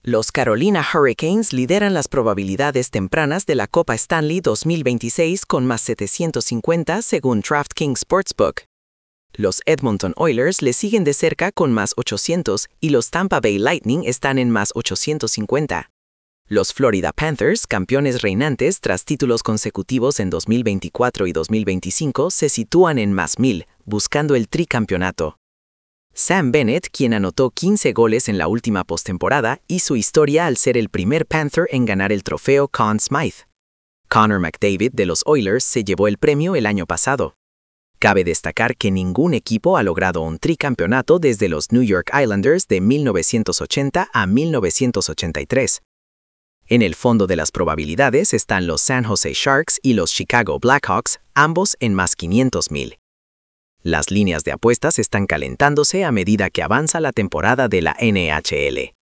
Los Carolina Hurricanes lideran las probabilidades tempranas de la Copa Stanley 2026 con más 750 según DraftKings Sportsbook. Los Edmonton Oilers le siguen de cerca con más 800 y los Tampa Bay Lightning están en más 850. Los Florida Panthers, campeones reinantes tras títulos consecutivos en 2024 y 2025, se sitúan en más 1000, buscando el tricampeonato. Sam Bennett, quien anotó 15 goles en la última postemporada, hizo historia al ser el primer Panther en ganar el trofeo Conn Smythe. Connor McDavid de los Oilers se llevó el premio el año pasado. Cabe destacar que ningún equipo ha logrado un tricampeonato desde los New York Islanders de 1980 a 1983. En el fondo de las probabilidades están los San Jose Sharks y los Chicago Blackhawks, ambos en más 500,000. Las líneas de apuestas están calentándose a medida que avanza la temporada de la NHL.